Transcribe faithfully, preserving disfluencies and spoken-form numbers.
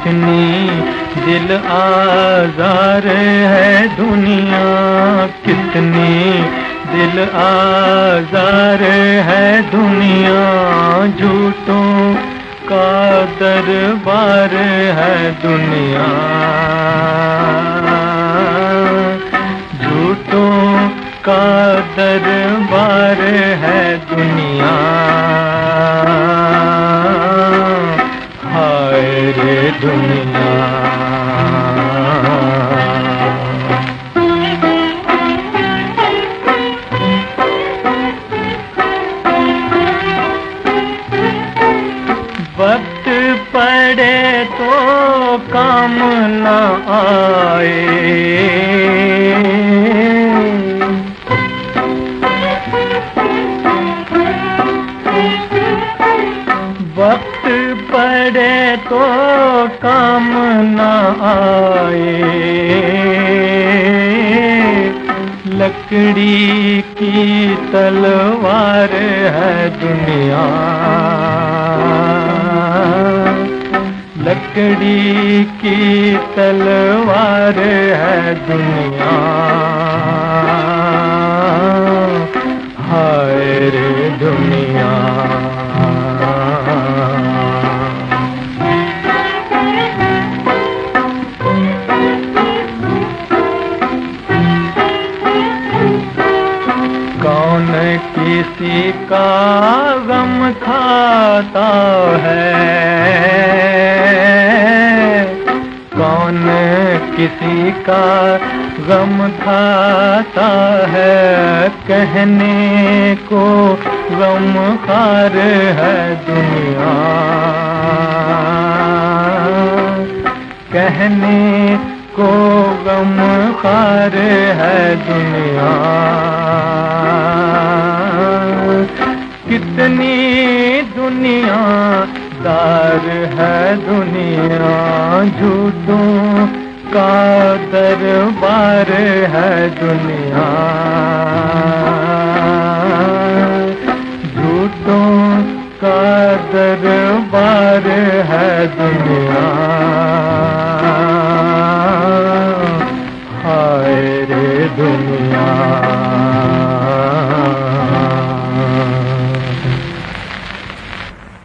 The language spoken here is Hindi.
कितनी दिल आज़ार है दुनिया, कितनी दिल आज़ार है दुनिया। झूठों का दरबार है दुनिया, झूठों का दरबार है दुनिया। हाय रे दुनिया। वक्त पड़े तो काम न आए, वक्त पड़े तो काम न आए। लकड़ी की तलवार है दुनिया, लकड़ी की तलवार है दुनिया। हाय रे दुनिया। कौन किसी का गम खाता है, कौन किसी का गम खाता है। कहने को गमखार है दुनिया, कहने को गमखार है दुनिया। कितनी दुनिया दार है दुनिया, झूठों का दरबार है दुनिया, झूठों का दरबार है दुनिया। हाय रे दुनिया।